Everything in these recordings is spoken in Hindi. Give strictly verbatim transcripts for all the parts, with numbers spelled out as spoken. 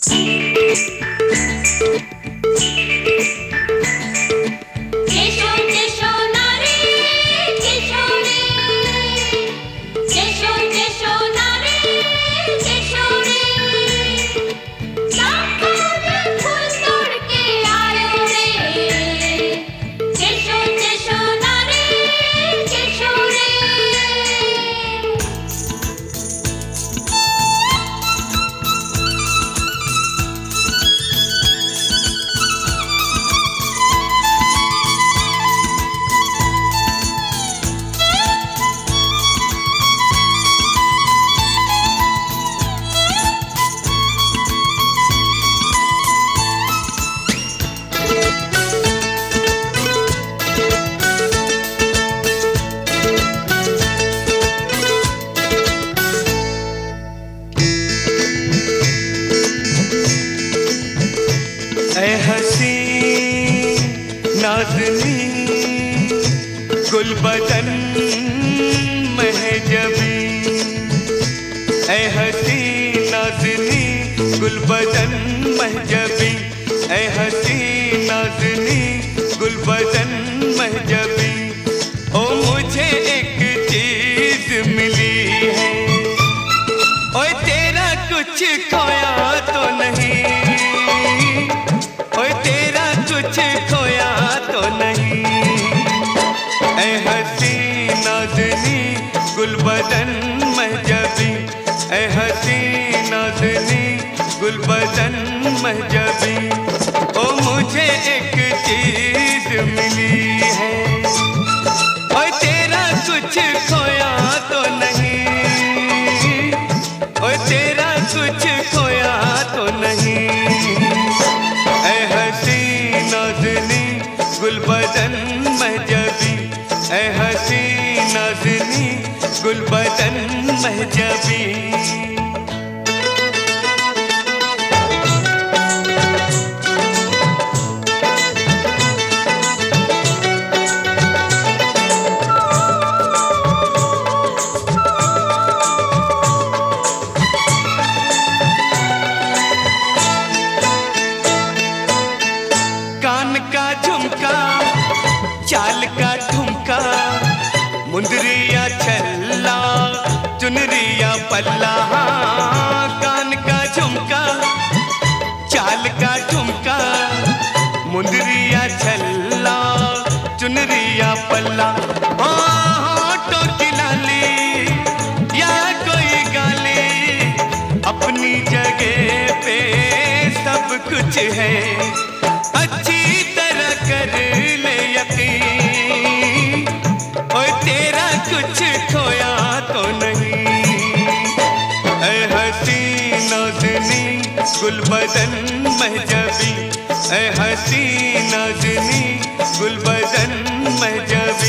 गुलबदन महजबी, ऐ हसी नाज़नी गुलबदन महजबी, ऐ हसी नाज़नी गुलबदन महजबी। ओ मुझे एक चीज मिली है, ओए तेरा कुछ खोया तो नहीं, ओए तेरा कुछ खोया तो नहीं। ऐ हसी नाज़नी गुलबदन महजबी, ऐ हसी नाज़नी गुलबदन महजबी। ओ मुझे एक चीज मिली है, ओए तेरा कुछ खोया तो नहीं, ओए तेरा कुछ खोया तो नहीं। ऐ हसी नाज़नी गुलबदन महजबी, ऐ हसी नाज़नी गुलबदन महजबी। कान का झुमका, चाल का ठुमका, मुंदरिया छल्ला, चुनरिया पल्ला। कान का झुमका, चाल का ठुमका, मुंदरिया छल्ला, चुनरिया पल्ला। होठों की लाली या कोई गाली, अपनी जगह पे सब कुछ है। अच्छी तरह कर ले यकीन, ओए तेरा कुछ खोया तो नहीं। ऐ हसी नाज़नी गुलबदन महजबी, ऐ हसी नाज़नी गुलबदन महजबी।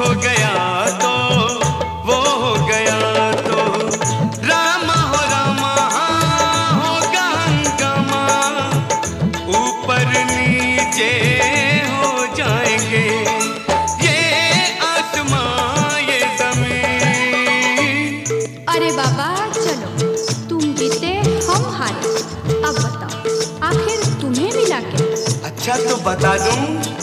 गया तो वो हो गया तो रामा हो रामा होगा हंगामा, ऊपर नीचे हो जाएंगे ये आसमां ये जमीन। अरे बाबा चलो, तुम जीते हम हारे, अब बताओ आखिर तुम्हें मिला क्या? अच्छा तो बता दूं,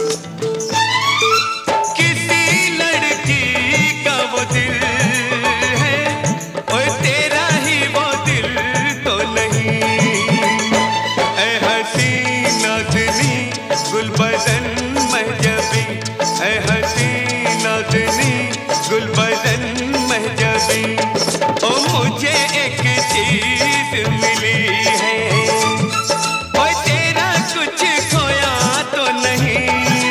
किसी लड़की का वो दिल है, और तेरा ही वो दिल तो नहीं। ऐ हसीन नाज़नी गुलबदन महजबी, ऐ हसीन नाज़नी गुलबदन महजबी, ओ मुझे एक चीज मिली है, और तेरा कुछ खोया तो नहीं,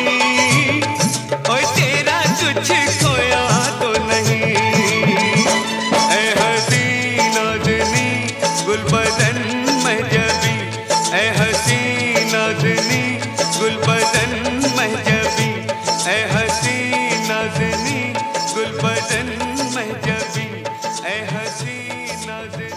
और तेरा कुछ खोया तो नहीं। ऐ हसीन नाज़नी गुलबदन महजबी, ऐ हसीन नाज़नी गुलबदन महजबी, ऐ हसीन नाज़नी गुलबदन महजबी, ऐ हसीन नाज़नी।